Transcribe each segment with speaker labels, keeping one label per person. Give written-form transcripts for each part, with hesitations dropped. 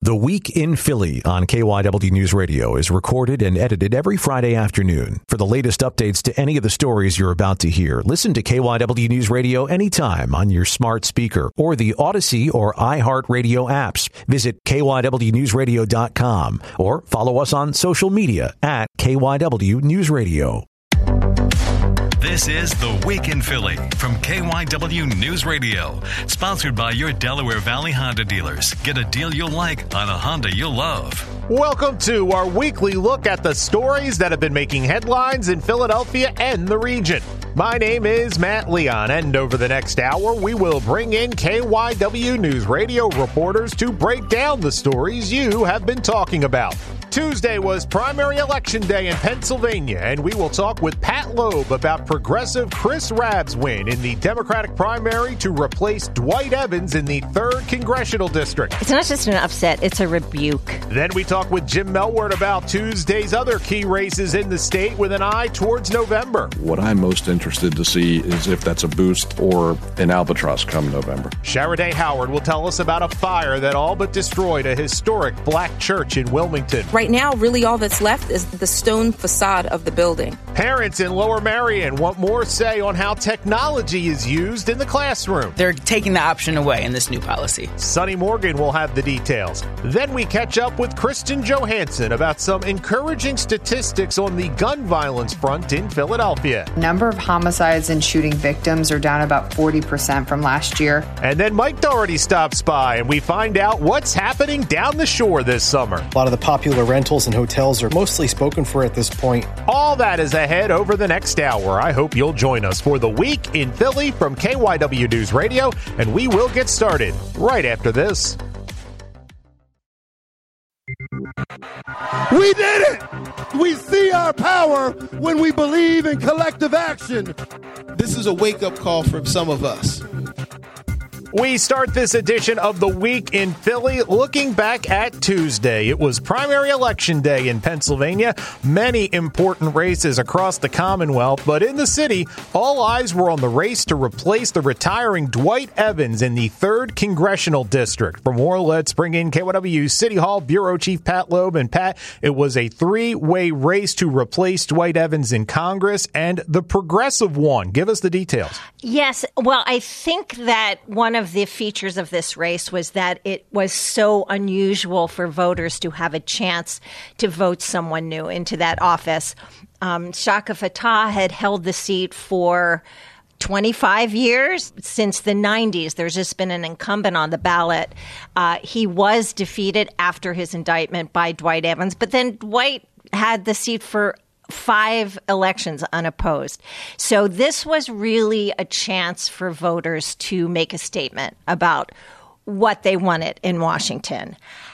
Speaker 1: The Week in Philly on KYW News Radio is recorded and edited every Friday afternoon. For the latest updates to any of the stories you're about to hear, listen to KYW News Radio anytime on your smart speaker or the Odyssey or iHeartRadio apps. Visit KYWNewsRadio.com or follow us on social media at KYW News Radio.
Speaker 2: This is The Week in Philly from KYW News Radio, sponsored by your Delaware Valley Honda dealers. Get a deal you'll like on a Honda you'll love.
Speaker 3: Welcome to our weekly look at the stories that have been making headlines in Philadelphia and the region. My name is Matt Leon, and over the next hour, we will bring in KYW News Radio reporters to break down the stories you have been talking about. Tuesday was primary election day in Pennsylvania, and we will talk with Pat Loeb about progressive Chris Rabb's win in the Democratic primary to replace Dwight Evans in the 3rd Congressional District.
Speaker 4: It's not just an upset, it's a rebuke.
Speaker 3: Then we talk with Jim Melwert about Tuesday's other key races in the state with an eye towards November.
Speaker 5: What I'm most interested to see is if that's a boost or an albatross come November.
Speaker 3: Sharaday Howard will tell us about a fire that all but destroyed a historic black church in Wilmington.
Speaker 6: Right now, really all that's left is the stone facade of the building.
Speaker 3: Parents in Lower Merion want more say on how technology is used in the classroom.
Speaker 7: They're taking the option away in this new policy.
Speaker 3: Sonny Morgan will have the details. Then we catch up with Kristen Johansson about some encouraging statistics on the gun violence front in Philadelphia.
Speaker 8: Number of homicides and shooting victims are down about 40% from last year.
Speaker 3: And then Mike Doherty stops by and we find out what's happening down the shore this summer.
Speaker 9: A lot of the popular rentals and hotels are mostly spoken for at this point.
Speaker 3: All that is ahead over the next hour. I hope you'll join us for The Week in Philly from KYW News Radio, and we will get started right after this.
Speaker 10: We did it! We see our power when we believe in collective action.
Speaker 11: This is a wake-up call from some of us.
Speaker 3: We start this edition of The Week in Philly looking back at Tuesday. It was primary election day in Pennsylvania. Many important races across the Commonwealth, but in the city, all eyes were on the race to replace the retiring Dwight Evans in the 3rd Congressional District. For more, let's bring in KYW City Hall Bureau Chief Pat Loeb. And Pat, it was a 3-way race to replace Dwight Evans in Congress, and the progressive won. Give us the details.
Speaker 4: Yes. Well, I think that one of the features of this race was that it was so unusual for voters to have a chance to vote someone new into that office. Shaka Fattah had held the seat for 25 years. Since the 90s, there's just been an incumbent on the ballot. He was defeated after his indictment by Dwight Evans, but then Dwight had the seat for 5 elections unopposed. So this was really a chance for voters to make a statement about what they wanted in Washington.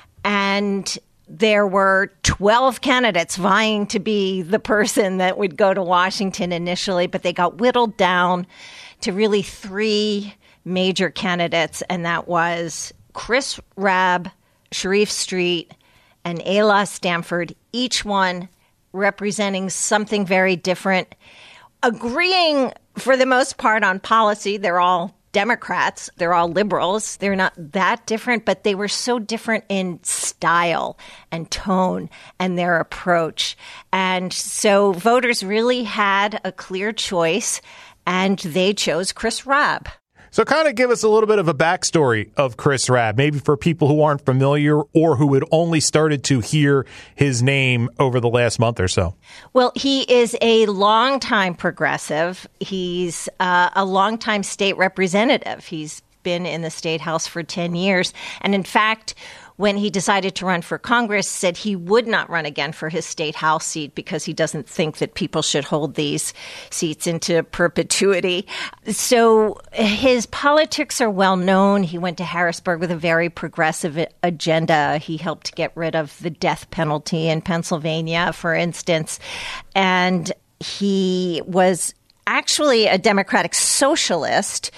Speaker 4: And there were 12 candidates vying to be the person that would go to Washington initially, but they got whittled down to really 3 major candidates, and that was Chris Rabb, Sharif Street, and Ayla Stanford, each one representing something very different, agreeing for the most part on policy. They're all Democrats. They're all liberals. They're not that different, but they were so different in style and tone and their approach. And so voters really had a clear choice, and they chose Chris Rabb.
Speaker 3: So kind of give us a little bit of a backstory of Chris Rabb, maybe for people who aren't familiar or who had only started to hear his name over the last month or so.
Speaker 4: Well, he is a longtime progressive. He's a longtime state representative. He's been in the state house for 10 years. And in fact, when he decided to run for Congress, said he would not run again for his state house seat because he doesn't think that people should hold these seats into perpetuity. So his politics are well known. He went to Harrisburg with a very progressive agenda. He helped get rid of the death penalty in Pennsylvania, for instance. And he was actually a Democratic socialist.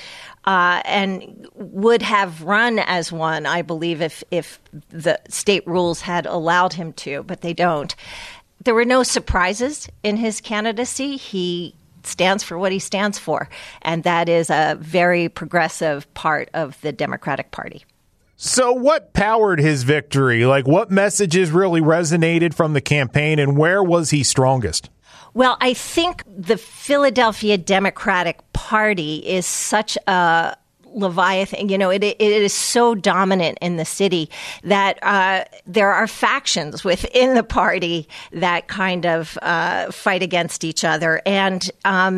Speaker 4: And would have run as one, I believe, if the state rules had allowed him to, but they don't. There were no surprises in his candidacy. He stands for what he stands for, and that is a very progressive part of the Democratic Party.
Speaker 3: So what powered his victory? Like, what messages really resonated from the campaign, and where was he strongest?
Speaker 4: Well, I think the Philadelphia Democratic Party is such a Leviathan, it is so dominant in the city that there are factions within the party that kind of fight against each other. And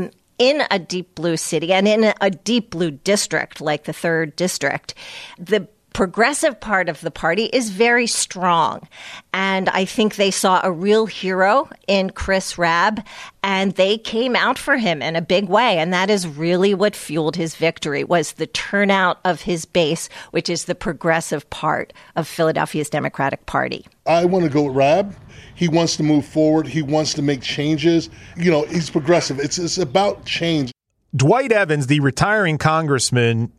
Speaker 4: in a deep blue city and in a deep blue district like the 3rd District, the progressive part of the party is very strong. And I think they saw a real hero in Chris Rabb, and they came out for him in a big way. And that is really what fueled his victory, was the turnout of his base, which is the progressive part of Philadelphia's Democratic Party.
Speaker 10: I want to go with Rabb. He wants to move forward. He wants to make changes. He's progressive. It's about change.
Speaker 3: Dwight Evans, the retiring congressman,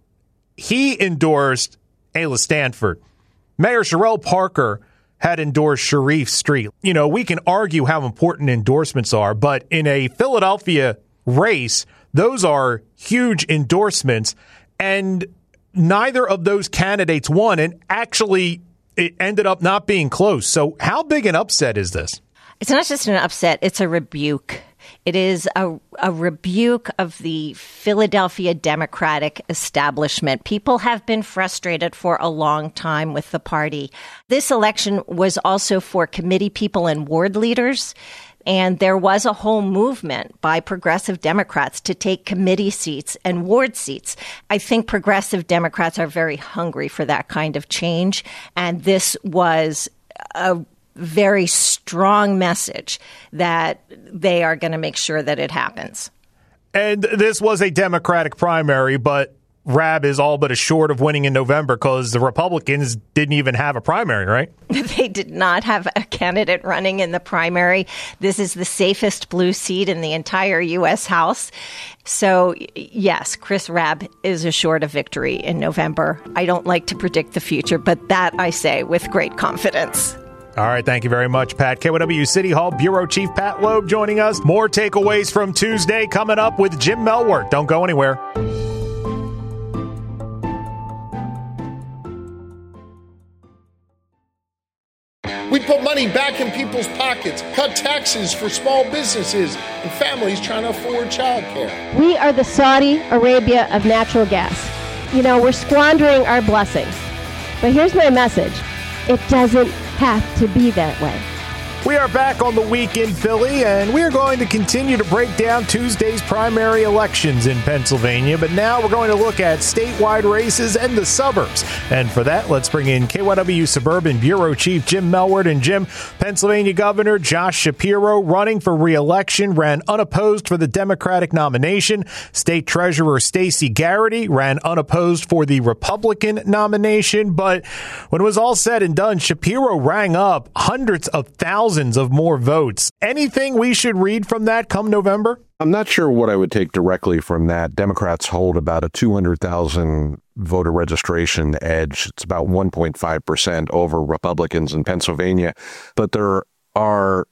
Speaker 3: he endorsed Ayla Stanford. Mayor Sherrell Parker had endorsed Sharif Street. We can argue how important endorsements are, but in a Philadelphia race, those are huge endorsements, and neither of those candidates won, and actually it ended up not being close. So how big an upset is this?
Speaker 4: It's not just an upset, it's a rebuke. It is a rebuke of the Philadelphia Democratic establishment. People have been frustrated for a long time with the party. This election was also for committee people and ward leaders. And there was a whole movement by progressive Democrats to take committee seats and ward seats. I think progressive Democrats are very hungry for that kind of change. And this was a very strong message that they are going to make sure that it happens.
Speaker 3: And this was a Democratic primary, but Rabb is all but assured of winning in November because the Republicans didn't even have a primary, right?
Speaker 4: They did not have a candidate running in the primary. This is the safest blue seat in the entire U.S. House. So, yes, Chris Rabb is assured of victory in November. I don't like to predict the future, but that I say with great confidence.
Speaker 3: All right, thank you very much, Pat. KYW City Hall Bureau Chief Pat Loeb joining us. More takeaways from Tuesday coming up with Jim Melwert. Don't go anywhere.
Speaker 11: We put money back in people's pockets, cut taxes for small businesses and families trying to afford childcare.
Speaker 12: We are the Saudi Arabia of natural gas. We're squandering our blessings. But here's my message. It doesn't have to be that way.
Speaker 3: We are back on the Week in Philly, and we are going to continue to break down Tuesday's primary elections in Pennsylvania. But now we're going to look at statewide races and the suburbs. And for that, let's bring in KYW Suburban Bureau Chief Jim Melwert. And Jim, Pennsylvania Governor Josh Shapiro running for re-election, ran unopposed for the Democratic nomination. State Treasurer Stacey Garrity ran unopposed for the Republican nomination. But when it was all said and done, Shapiro rang up hundreds of thousands of more votes. Anything we should read from that come November?
Speaker 5: I'm not sure what I would take directly from that. Democrats hold about a 200,000 voter registration edge. It's about 1.5% over Republicans in Pennsylvania. But there are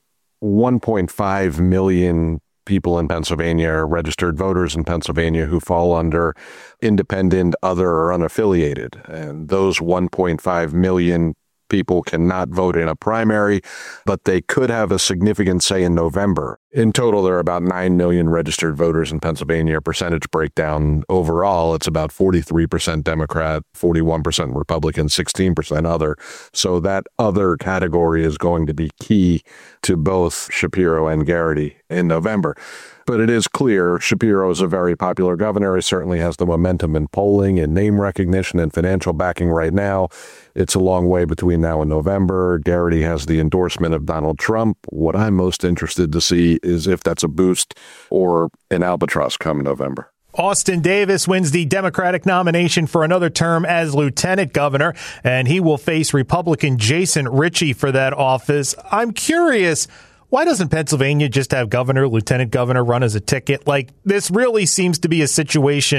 Speaker 5: 1.5 million people in Pennsylvania, registered voters in Pennsylvania, who fall under independent, other, or unaffiliated. And those 1.5 million people cannot vote in a primary, but they could have a significant say in November. In total, there are about 9 million registered voters in Pennsylvania. Percentage breakdown overall, it's about 43% Democrat, 41% Republican, 16% other. So that other category is going to be key to both Shapiro and Garrity in November. But it is clear Shapiro is a very popular governor. He certainly has the momentum in polling and name recognition and financial backing right now. It's a long way between now and November. Garrity has the endorsement of Donald Trump. What I'm most interested to see is if that's a boost or an albatross come November.
Speaker 3: Austin Davis wins the Democratic nomination for another term as lieutenant governor, and he will face Republican Jason Ritchie for that office. I'm curious, why doesn't Pennsylvania just have governor, lieutenant governor run as a ticket? Like, this really seems to be a situation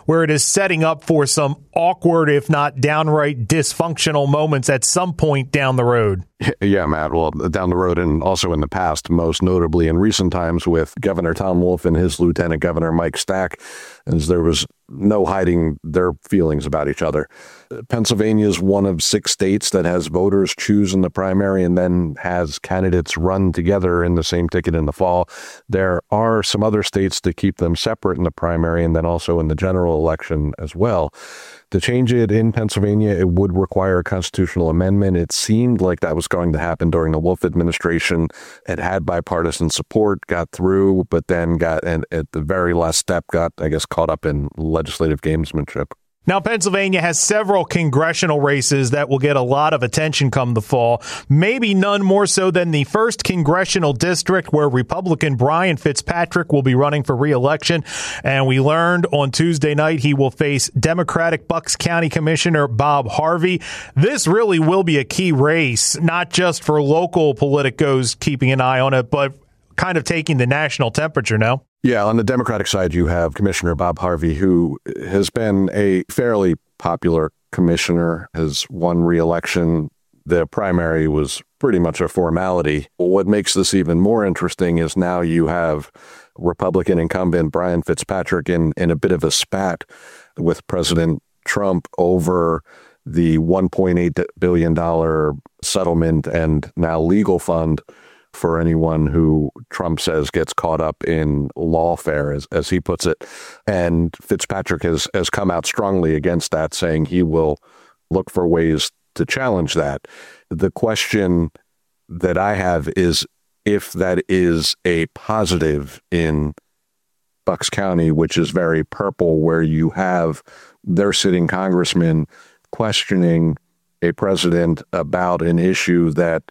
Speaker 3: where it is setting up for some awkward, if not downright dysfunctional moments at some point down the road.
Speaker 5: Yeah, Matt. Well, down the road and also in the past, most notably in recent times with Governor Tom Wolf and his Lieutenant Governor Mike Stack, as there was no hiding their feelings about each other. Pennsylvania is one of 6 states that has voters choose in the primary and then has candidates run together in the same ticket in the fall. There are some other states that keep them separate in the primary and then also in the general election as well. To change it in Pennsylvania, it would require a constitutional amendment. It seemed like that was going to happen during the Wolf administration. It had bipartisan support, got through, but then got, and at the very last step, got, I guess, caught up in legislative gamesmanship.
Speaker 3: Now, Pennsylvania has several congressional races that will get a lot of attention come the fall, maybe none more so than the 1st congressional district where Republican Brian Fitzpatrick will be running for re-election. And we learned on Tuesday night he will face Democratic Bucks County Commissioner Bob Harvey. This really will be a key race, not just for local politicos keeping an eye on it, but kind of taking the national temperature now.
Speaker 5: Yeah, on the Democratic side, you have Commissioner Bob Harvey, who has been a fairly popular commissioner, has won re-election. The primary was pretty much a formality. What makes this even more interesting is now you have Republican incumbent Brian Fitzpatrick in a bit of a spat with President Trump over the $1.8 billion settlement and now legal fund for anyone who Trump says gets caught up in lawfare, as he puts it. And Fitzpatrick has come out strongly against that, saying he will look for ways to challenge that. The question that I have is if that is a positive in Bucks County, which is very purple, where you have their sitting congressman questioning a president about an issue that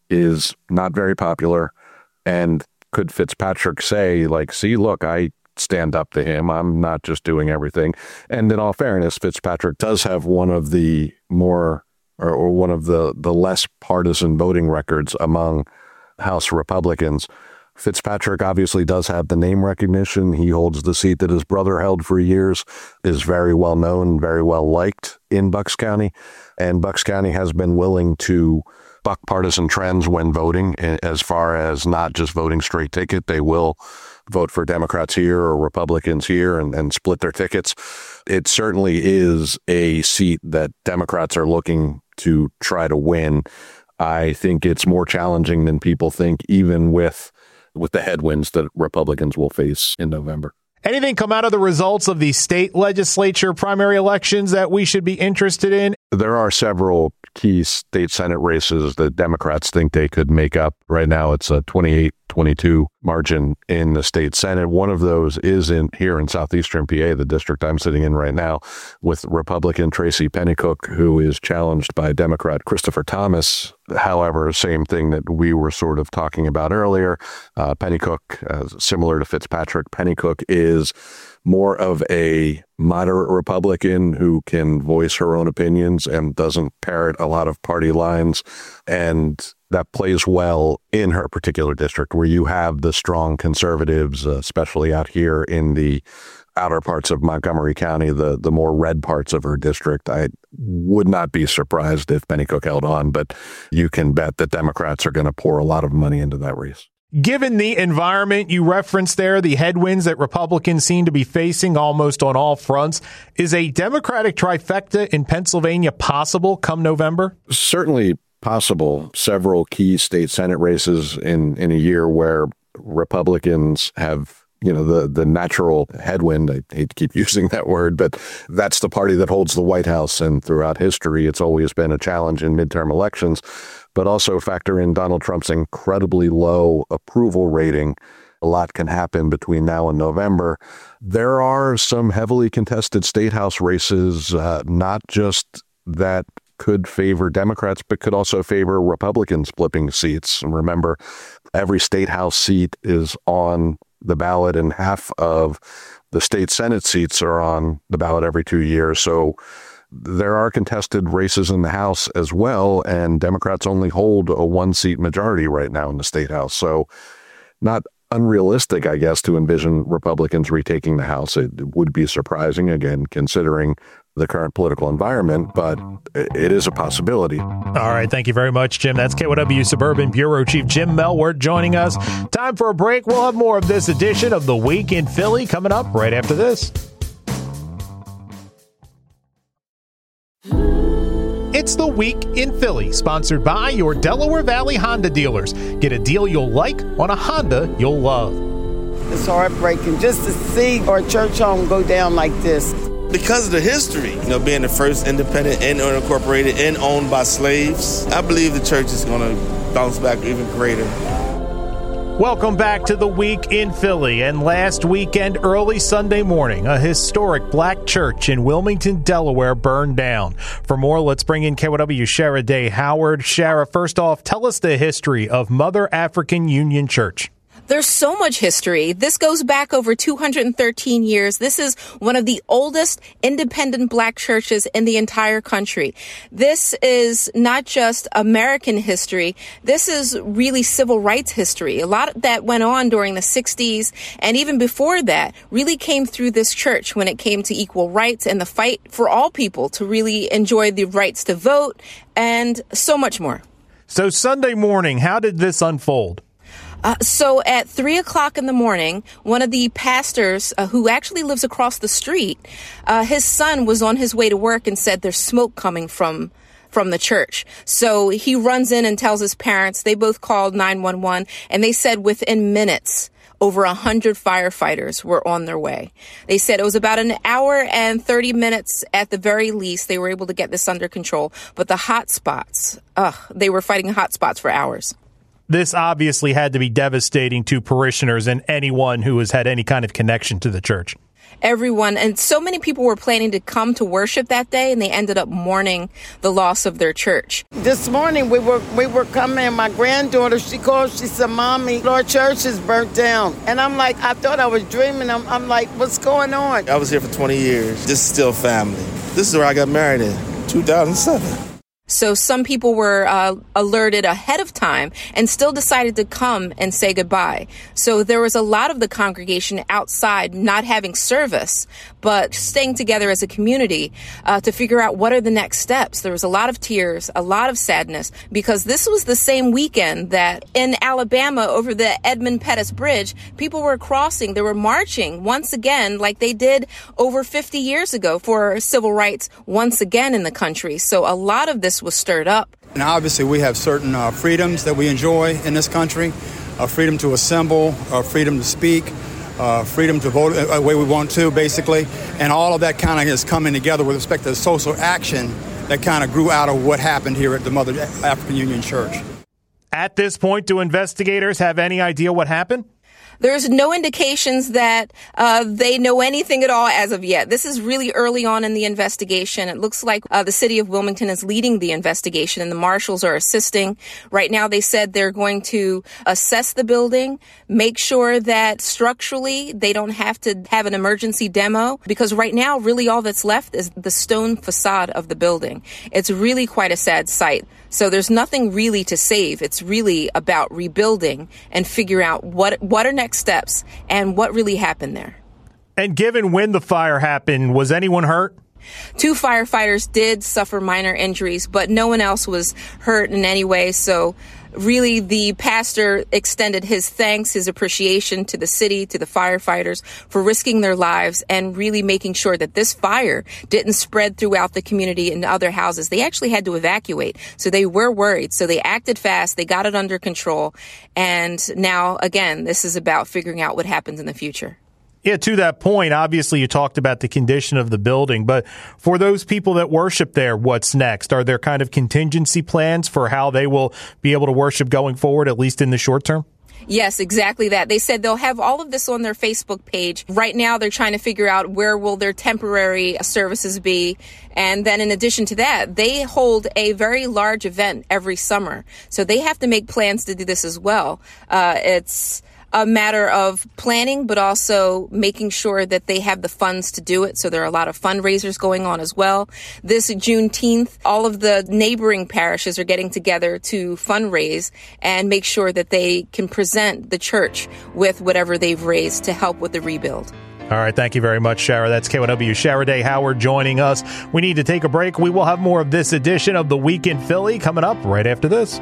Speaker 5: is not very popular. And could Fitzpatrick say, like, see, look, I stand up to him. I'm not just doing everything. And in all fairness, Fitzpatrick does have one of the more or one of the less partisan voting records among House Republicans. Fitzpatrick obviously does have the name recognition. He holds the seat that his brother held for years, is very well known, very well liked in Bucks County. And Bucks County has been willing to buck partisan trends when voting, as far as not just voting straight ticket. They will vote for Democrats here or Republicans here and split their tickets. It certainly is a seat that Democrats are looking to try to win. I think it's more challenging than people think, even with the headwinds that Republicans will face in November.
Speaker 3: Anything come out of the results of the state legislature primary elections that we should be interested in?
Speaker 5: There are several key state Senate races that Democrats think they could make up. Right now, it's a 28-22 margin in the state Senate. One of those is here in southeastern PA, the district I'm sitting in right now, with Republican Tracy Pennycook, who is challenged by Democrat Christopher Thomas. However, same thing that we were sort of talking about earlier. Pennycook, similar to Fitzpatrick, Pennycook is more of a moderate Republican who can voice her own opinions and doesn't parrot a lot of party lines. And that plays well in her particular district, where you have the strong conservatives, especially out here in the outer parts of Montgomery County, the more red parts of her district. I would not be surprised if Pennycook held on, but you can bet that Democrats are going to pour a lot of money into that race.
Speaker 3: Given the environment you referenced there, the headwinds that Republicans seem to be facing almost on all fronts, is a Democratic trifecta in Pennsylvania possible come November?
Speaker 5: Certainly possible. Several key state Senate races in a year where Republicans have, the natural headwind. I hate to keep using that word, but that's the party that holds the White House. And throughout history, it's always been a challenge in midterm elections. But also factor in Donald Trump's incredibly low approval rating. A lot can happen between now and November. There are some heavily contested state house races, not just that could favor Democrats, but could also favor Republicans flipping seats. And remember, every state house seat is on the ballot, and half of the state Senate seats are on the ballot every 2 years. So there are contested races in the House as well, and Democrats only hold a 1-seat majority right now in the state House. So not unrealistic, I guess, to envision Republicans retaking the House. It would be surprising, again, considering the current political environment, but it is a possibility.
Speaker 3: All right. Thank you very much, Jim. That's KYW Suburban Bureau Chief Jim Melwert joining us. Time for a break. We'll have more of this edition of The Week in Philly coming up right after this. It's The Week in Philly, sponsored by your Delaware Valley Honda dealers. Get a deal you'll like on a Honda you'll love.
Speaker 13: It's heartbreaking just to see our church home go down like this.
Speaker 14: Because of the history, being the first independent and unincorporated and owned by slaves, I believe the church is going to bounce back even greater.
Speaker 3: Welcome back to The Week in Philly. And last weekend, early Sunday morning, a historic black church in Wilmington, Delaware burned down. For more, let's bring in KYW Shara Day Howard. Shara, first off, tell us the history of Mother African Union Church.
Speaker 6: There's so much history. This goes back over 213 years. This is one of the oldest independent black churches in the entire country. This is not just American history. This is really civil rights history. A lot that went on during the 60s and even before that really came through this church when it came to equal rights and the fight for all people to really enjoy the rights to vote and so much more.
Speaker 3: So Sunday morning, how did this unfold?
Speaker 6: So at 3 o'clock in the morning, one of the pastors who actually lives across the street, his son was on his way to work and said there's smoke coming from the church. So he runs in and tells his parents. They both called 911 and they said within minutes, over 100 firefighters were on their way. They said it was about an hour and 30 minutes at the very least. They were able to get this under control. But the hot spots, they were fighting hot spots for hours.
Speaker 3: This obviously had to be devastating to parishioners and anyone who has had any kind of connection to the church.
Speaker 6: Everyone, and so many people were planning to come to worship that day, and they ended up mourning the loss of their church.
Speaker 13: This morning we were coming, and my granddaughter, she called, she said, "Mommy, our church is burnt down." And I'm like, I thought I was dreaming. I'm like, what's going on?
Speaker 14: I was here for 20 years. This is still family. This is where I got married in 2007.
Speaker 6: So some people were alerted ahead of time and still decided to come and say goodbye. So there was a lot of the congregation outside not having service, but staying together as a community to figure out what are the next steps. There was a lot of tears, a lot of sadness, because this was the same weekend that in Alabama over the Edmund Pettus Bridge, people were crossing. They were marching once again like they did over 50 years ago for civil rights once again in the country. So a lot of this was stirred up.
Speaker 15: And obviously we have certain freedoms that we enjoy in this country, freedom to assemble, freedom to speak, freedom to vote the way we want to, basically. And all of that kind of is coming together with respect to social action that kind of grew out of what happened here at the Mother African Union Church.
Speaker 3: At this point, do investigators have any idea what happened?
Speaker 6: There's no indications that they know anything at all as of yet. This is really early on in the investigation. It looks like the city of Wilmington is leading the investigation and the marshals are assisting. Right now, they said they're going to assess the building, make sure that structurally they don't have to have an emergency demo, because right now, really all that's left is the stone facade of the building. It's really quite a sad sight. So there's nothing really to save. It's really about rebuilding and figure out what are next steps and what really happened there.
Speaker 3: And given when the fire happened, was anyone hurt?
Speaker 6: 2 firefighters did suffer minor injuries, but no one else was hurt in any way. So really, the pastor extended his thanks, his appreciation to the city, to the firefighters for risking their lives and really making sure that this fire didn't spread throughout the community and other houses. They actually had to evacuate, so they were worried. So they acted fast, they got it under control, and now, again, this is about figuring out what happens in the future.
Speaker 3: Yeah, to that point, obviously you talked about the condition of the building, but for those people that worship there, what's next? Are there kind of contingency plans for how they will be able to worship going forward, at least in the short term?
Speaker 6: Yes, exactly that. They said they'll have all of this on their Facebook page. Right now, they're trying to figure out where will their temporary services be. And then in addition to that, they hold a very large event every summer. So they have to make plans to do this as well. It's a matter of planning, but also making sure that they have the funds to do it. So there are a lot of fundraisers going on as well. This Juneteenth, all of the neighboring parishes are getting together to fundraise and make sure that they can present the church with whatever they've raised to help with the rebuild.
Speaker 3: All right, thank you very much, Shara. That's KYW Shara Day Howard joining us. We need to take a break. We will have more of this edition of The Week in Philly coming up right after this.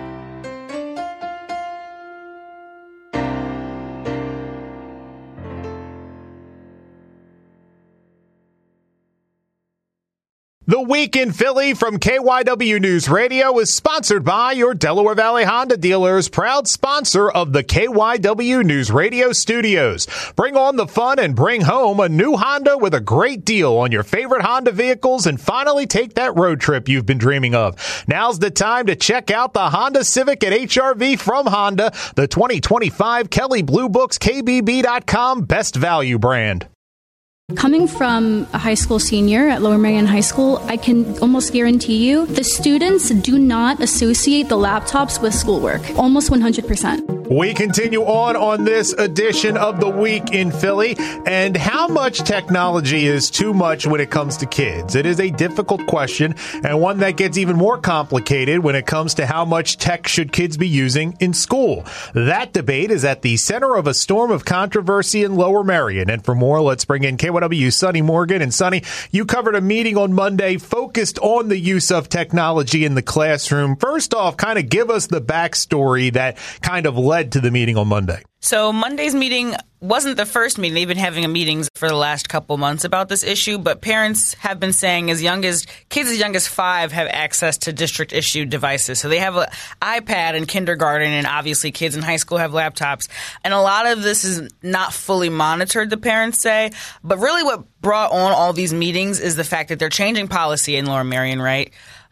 Speaker 3: The Week in Philly from KYW News Radio is sponsored by your Delaware Valley Honda dealers, proud sponsor of the KYW News Radio studios. Bring on the fun and bring home a new Honda with a great deal on your favorite Honda vehicles and finally take that road trip you've been dreaming of. Now's the time to check out the Honda Civic at HRV from Honda, the 2025 Kelley Blue Book's KBB.com best value brand.
Speaker 16: Coming from a high school senior at Lower Merion High School, I can almost guarantee you the students do not associate the laptops with schoolwork. Almost 100%.
Speaker 3: We continue on this edition of The Week in Philly, and how much technology is too much when it comes to kids? It is a difficult question, and one that gets even more complicated when it comes to how much tech should kids be using in school. That debate is at the center of a storm of controversy in Lower Merion, and for more, let's bring in KYW Sonny Morgan. And Sonny, you covered a meeting on Monday focused on the use of technology in the classroom. First off, kind of give us the backstory that kind of led to the meeting on Monday.
Speaker 7: So Monday's meeting wasn't the first meeting. They've been having meetings for the last couple months about this issue, but parents have been saying kids as young as 5 have access to district-issued devices. So they have an iPad in kindergarten, and obviously kids in high school have laptops. And a lot of this is not fully monitored, the parents say. But really what brought on all these meetings is the fact that they're changing policy in Lower Merion, right?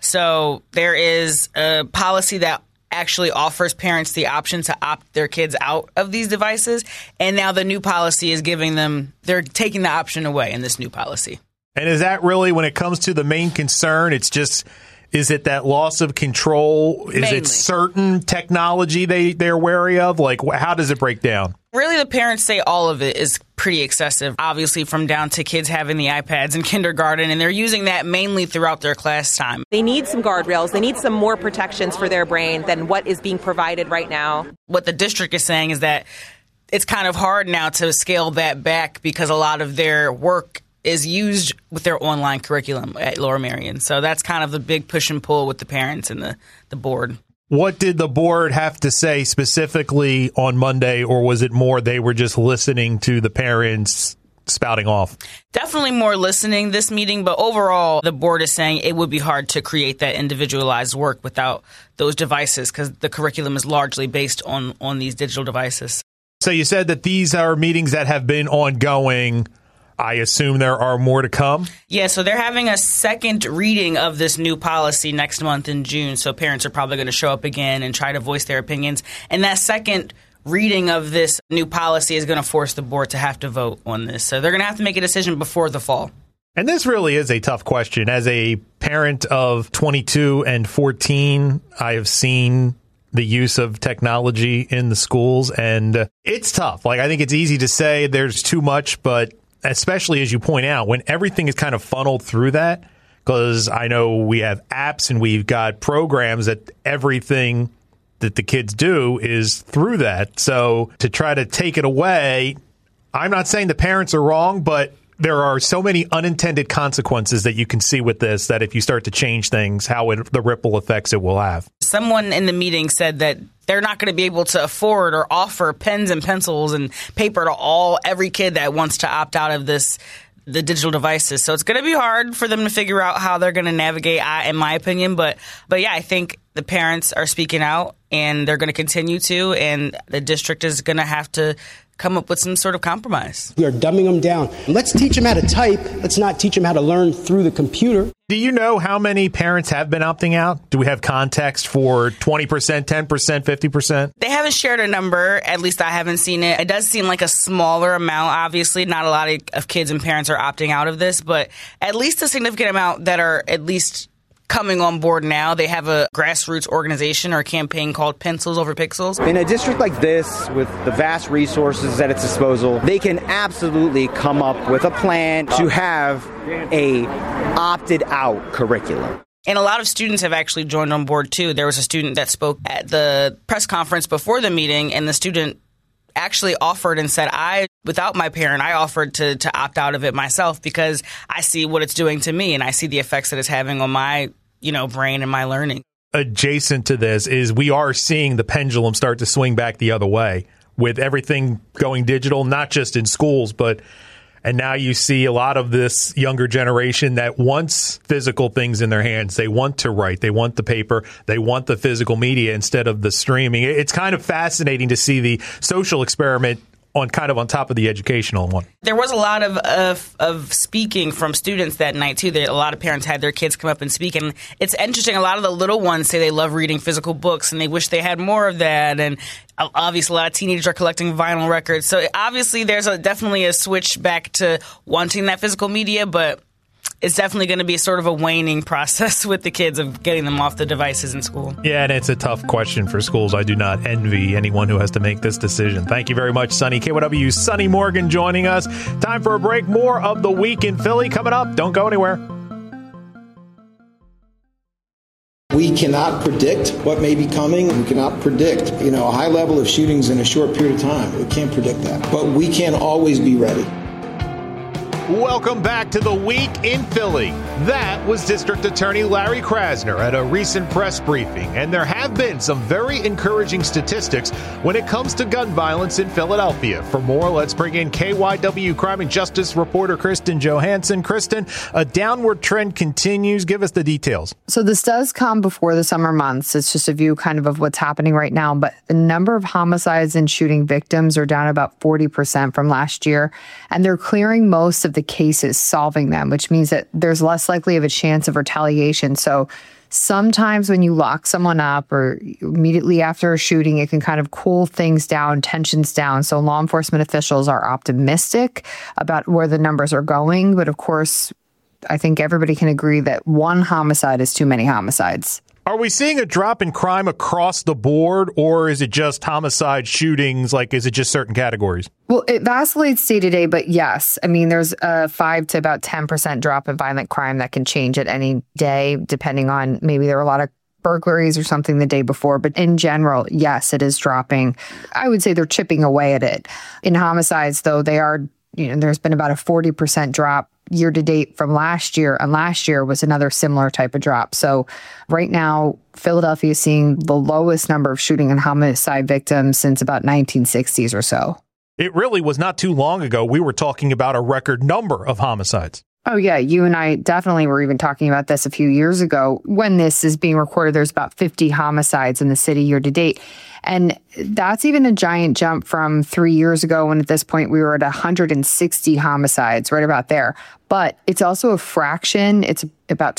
Speaker 7: So there is a policy that actually offers parents the option to opt their kids out of these devices. And now the new policy is they're taking the option away in this new policy.
Speaker 3: And is that really, when it comes to the main concern, is it that loss of control? Is
Speaker 7: Mainly.
Speaker 3: It certain technology they're wary of? Like, how does it break down?
Speaker 7: Really, the parents say all of it is pretty excessive, obviously, from down to kids having the iPads in kindergarten, and they're using that mainly throughout their class time.
Speaker 17: They need some guardrails. They need some more protections for their brain than what is being provided right now.
Speaker 7: What the district is saying is that it's kind of hard now to scale that back because a lot of their work is used with their online curriculum at Lower Merion. So that's kind of the big push and pull with the parents and the board.
Speaker 3: What did the board have to say specifically on Monday, or was it more they were just listening to the parents spouting off?
Speaker 7: Definitely more listening this meeting, but overall, the board is saying it would be hard to create that individualized work without those devices because the curriculum is largely based on these digital devices.
Speaker 3: So you said that these are meetings that have been ongoing. I assume there are more to come?
Speaker 7: Yeah, so they're having a second reading of this new policy next month in June. So parents are probably going to show up again and try to voice their opinions. And that second reading of this new policy is going to force the board to have to vote on this. So they're going to have to make a decision before the fall.
Speaker 3: And this really is a tough question. As a parent of 22 and 14, I have seen the use of technology in the schools, and it's tough. Like, I think it's easy to say there's too much, but especially as you point out, when everything is kind of funneled through that, because I know we have apps and we've got programs that everything that the kids do is through that. So to try to take it away, I'm not saying the parents are wrong, but there are so many unintended consequences that you can see with this, that if you start to change things, the ripple effects it will have.
Speaker 7: Someone in the meeting said that they're not going to be able to afford or offer pens and pencils and paper to every kid that wants to opt out of the digital devices. So it's going to be hard for them to figure out how they're going to navigate, in my opinion. But yeah, I think the parents are speaking out, and they're going to continue to, and the district is going to have to come up with some sort of compromise.
Speaker 18: We are dumbing them down. Let's teach them how to type. Let's not teach them how to learn through the computer.
Speaker 3: Do you know how many parents have been opting out? Do we have context for 20%, 10%, 50%?
Speaker 7: They haven't shared a number. At least I haven't seen it. It does seem like a smaller amount. Obviously, not a lot of kids and parents are opting out of this, but at least a significant amount that are at least coming on board now. They have a grassroots organization or a campaign called Pencils Over Pixels.
Speaker 19: In a district like this, with the vast resources at its disposal, they can absolutely come up with a plan to have a opted-out curriculum.
Speaker 7: And a lot of students have actually joined on board, too. There was a student that spoke at the press conference before the meeting, and the student actually offered and said, without my parent, I offered to opt out of it myself because I see what it's doing to me and I see the effects that it's having on my, brain and my learning.
Speaker 3: Adjacent to this is we are seeing the pendulum start to swing back the other way with everything going digital, not just in schools, and now you see a lot of this younger generation that wants physical things in their hands. They want to write. They want the paper. They want the physical media instead of the streaming. It's kind of fascinating to see the social experiment on top of the educational one.
Speaker 7: There was a lot of speaking from students that night, too. A lot of parents had their kids come up and speak. And it's interesting. A lot of the little ones say they love reading physical books and they wish they had more of that. And obviously, a lot of teenagers are collecting vinyl records. So obviously, there's definitely a switch back to wanting that physical media, but it's definitely going to be sort of a waning process with the kids of getting them off the devices in school.
Speaker 3: Yeah, and it's a tough question for schools. I do not envy anyone who has to make this decision. Thank you very much, Sonny. KYW's Sonny Morgan joining us. Time for a break. More of the Week in Philly coming up. Don't go anywhere.
Speaker 20: We cannot predict what may be coming. We cannot predict, a high level of shootings in a short period of time. We can't predict that. But we can always be ready.
Speaker 3: Welcome back to the Week in Philly. That was District Attorney Larry Krasner at a recent press briefing, and there have been some very encouraging statistics when it comes to gun violence in Philadelphia. For more, let's bring in KYW Crime and Justice reporter Kristen Johansson. Kristen, a downward trend continues. Give us the details.
Speaker 8: So this does come before the summer months. It's just a view of what's happening right now, but the number of homicides and shooting victims are down about 40% from last year, and they're clearing most of the cases, solving them, which means that there's less likely of a chance of retaliation. So sometimes when you lock someone up or immediately after a shooting, it can kind of cool things down, tensions down. So law enforcement officials are optimistic about where the numbers are going. But of course, I think everybody can agree that one homicide is too many homicides.
Speaker 3: Are we seeing a drop in crime across the board, or is it just homicide shootings? Is it just certain categories?
Speaker 8: Well, it vacillates day to day, but yes. I mean, there's a 5 to about 10% drop in violent crime that can change at any day, depending on maybe there were a lot of burglaries or something the day before. But in general, yes, it is dropping. I would say they're chipping away at it. In homicides, though, they are, there's been about a 40% drop year to date from last year, and last year was another similar type of drop. So right now, Philadelphia is seeing the lowest number of shooting and homicide victims since about 1960s or so.
Speaker 3: It really was not too long ago. We were talking about a record number of homicides.
Speaker 8: Oh, yeah. You and I definitely were even talking about this a few years ago. When this is being recorded, there's about 50 homicides in the city year to date. And that's even a giant jump from 3 years ago when at this point we were at 160 homicides, right about there. But it's also a fraction. It's about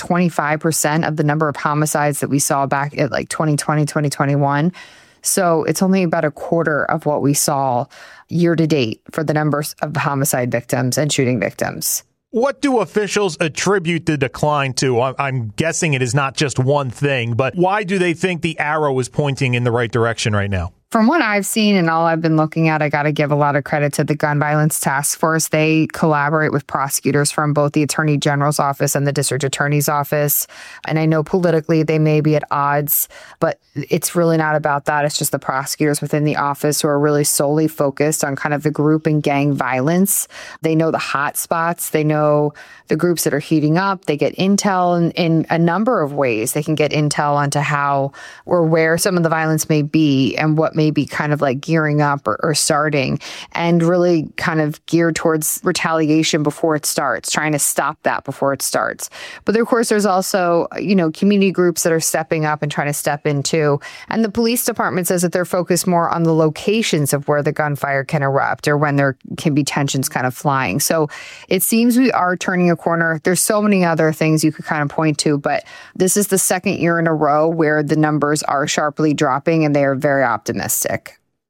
Speaker 8: 25% of the number of homicides that we saw back at 2020, 2021. So it's only about a quarter of what we saw year to date for the numbers of homicide victims and shooting victims.
Speaker 3: What do officials attribute the decline to? I'm guessing it is not just one thing, but why do they think the arrow is pointing in the right direction right now?
Speaker 8: From what I've seen and all I've been looking at, I got to give a lot of credit to the Gun Violence Task Force. They collaborate with prosecutors from both the Attorney General's office and the District Attorney's office. And I know politically they may be at odds, but it's really not about that. It's just the prosecutors within the office who are really solely focused on kind of the group and gang violence. They know the hot spots. They know the groups that are heating up. They get intel in a number of ways. They can get intel onto how or where some of the violence may be and what may be kind of gearing up or starting, and really kind of geared towards retaliation before it starts, trying to stop that before it starts. But of course, there's also, community groups that are stepping up and trying to step in too. And the police department says that they're focused more on the locations of where the gunfire can erupt or when there can be tensions kind of flying. So it seems we are turning a corner. There's so many other things you could kind of point to, but this is the second year in a row where the numbers are sharply dropping and they are very optimistic.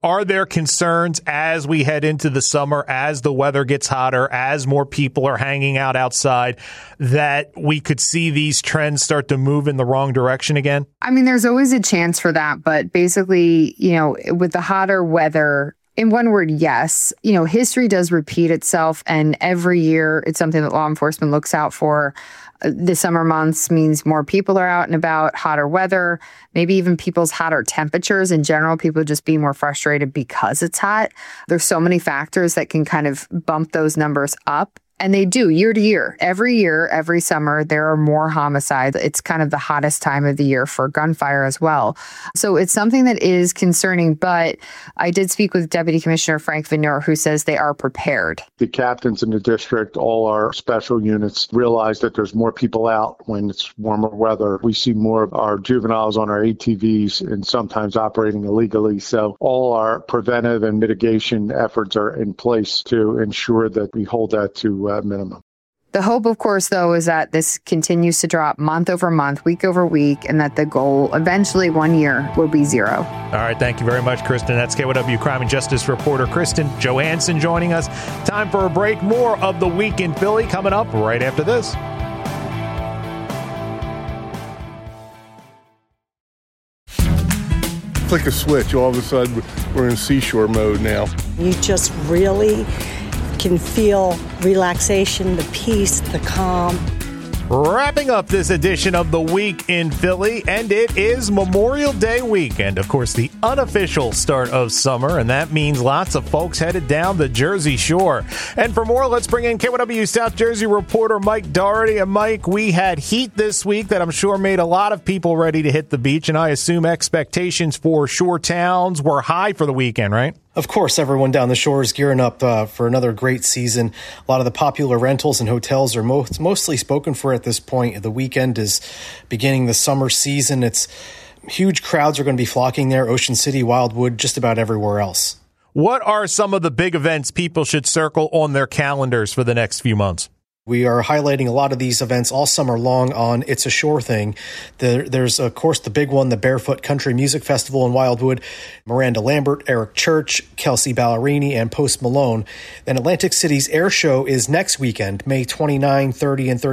Speaker 3: Are there concerns as we head into the summer, as the weather gets hotter, as more people are hanging out outside, that we could see these trends start to move in the wrong direction again?
Speaker 8: I mean, there's always a chance for that. But basically, with the hotter weather, in one word, yes. History does repeat itself. And every year it's something that law enforcement looks out for. The summer months means more people are out and about, hotter weather, maybe even people's hotter temperatures in general, people just being more frustrated because it's hot. There's so many factors that can kind of bump those numbers up. And they do year to year. Every summer, there are more homicides. It's kind of the hottest time of the year for gunfire as well. So it's something that is concerning. But I did speak with Deputy Commissioner Frank Veneur, who says they are prepared.
Speaker 21: The captains in the district, all our special units, realize that there's more people out when it's warmer weather. We see more of our juveniles on our ATVs and sometimes operating illegally. So all our preventive and mitigation efforts are in place to ensure that we hold that to minimum.
Speaker 8: The hope, of course, though, is that this continues to drop month over month, week over week, and that the goal eventually 1 year will be zero.
Speaker 3: All right. Thank you very much, Kristen. That's KYW Crime and Justice reporter Kristen Johansson joining us. Time for a break. More of the Week in Philly coming up right after this.
Speaker 10: Flick a switch, all of a sudden we're in seashore mode now.
Speaker 22: You just really can feel relaxation, the peace, the calm.
Speaker 3: Wrapping up this edition of The Week in Philly, and it is Memorial Day weekend. Of course, the unofficial start of summer, and that means lots of folks headed down the Jersey Shore. And for more, let's bring in KYW South Jersey reporter Mike Doherty. And Mike, we had heat this week that I'm sure made a lot of people ready to hit the beach, and I assume expectations for shore towns were high for the weekend, right?
Speaker 9: Of course, everyone down the shore is gearing up for another great season. A lot of the popular rentals and hotels are mostly spoken for at this point. The weekend is beginning the summer season. It's huge crowds are going to be flocking there. Ocean City, Wildwood, just about everywhere else.
Speaker 3: What are some of the big events people should circle on their calendars for the next few months?
Speaker 9: We are highlighting a lot of these events all summer long on It's a Shore Thing. There's, of course, the big one, the Barefoot Country Music Festival in Wildwood. Miranda Lambert, Eric Church, Kelsey Ballerini, and Post Malone. Then Atlantic City's Air Show is next weekend, May 29, 30, and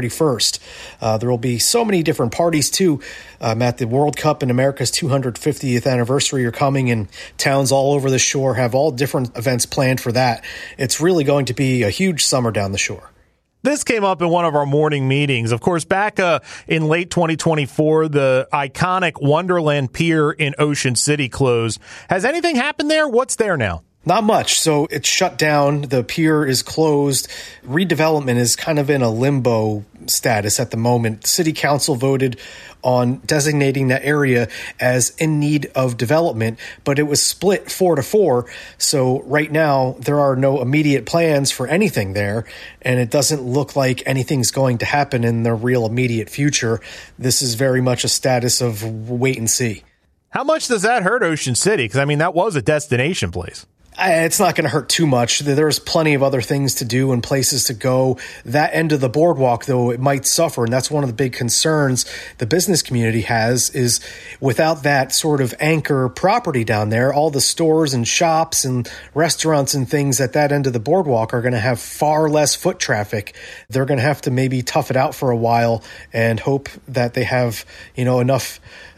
Speaker 9: 31st. There will be so many different parties, too. Matt, the World Cup and America's 250th anniversary are coming, and towns all over the shore have all different events planned for that. It's really going to be a huge summer down the shore.
Speaker 3: This came up in one of our morning meetings. Of course, back in late 2024, the iconic Wonderland Pier in Ocean City closed. Has anything happened there? What's there now?
Speaker 9: Not much. So it's shut down. The pier is closed. Redevelopment is kind of in a limbo status at the moment. City Council voted on designating that area as in need of development, but it was split 4-4. So right now there are no immediate plans for anything there, and it doesn't look like anything's going to happen in the real immediate future. This is very much a status of wait and see.
Speaker 3: How much does that hurt Ocean City? Because, I mean, that was a destination place.
Speaker 9: It's not going to hurt too much. There's plenty of other things to do and places to go. That end of the boardwalk, though, it might suffer. And that's one of the big concerns the business community has is without that sort of anchor property down there, all the stores and shops and restaurants and things at that end of the boardwalk are going to have far less foot traffic. They're going to have to maybe tough it out for a while and hope that they have, enough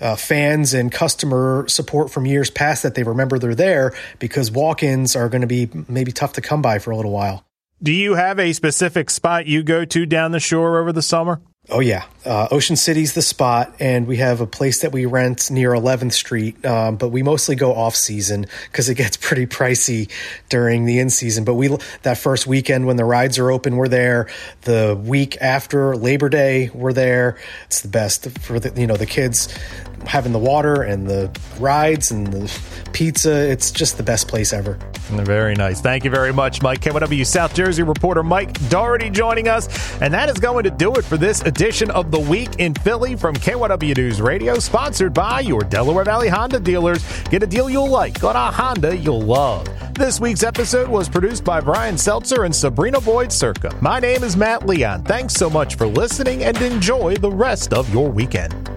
Speaker 9: fans and customer support from years past that they remember they're there, because walk-ins are going to be maybe tough to come by for a little while.
Speaker 3: Do you have a specific spot you go to down the shore over the summer?
Speaker 9: Oh, yeah. Ocean City's the spot, and we have a place that we rent near 11th Street, but we mostly go off-season because it gets pretty pricey during the in-season. But that first weekend when the rides are open, we're there. The week after Labor Day, we're there. It's the best for the kids having the water and the rides and the pizza. It's just the best place ever.
Speaker 3: Very nice. Thank you very much, Mike. KYW South Jersey reporter Mike Doherty joining us. And that is going to do it for this edition of The Week in Philly from KYW News Radio, sponsored by your Delaware Valley Honda dealers. Get a deal you'll like on a Honda you'll love. This week's episode was produced by Brian Seltzer and Sabrina Boyd-Circa. My name is Matt Leon. Thanks so much for listening, and enjoy the rest of your weekend.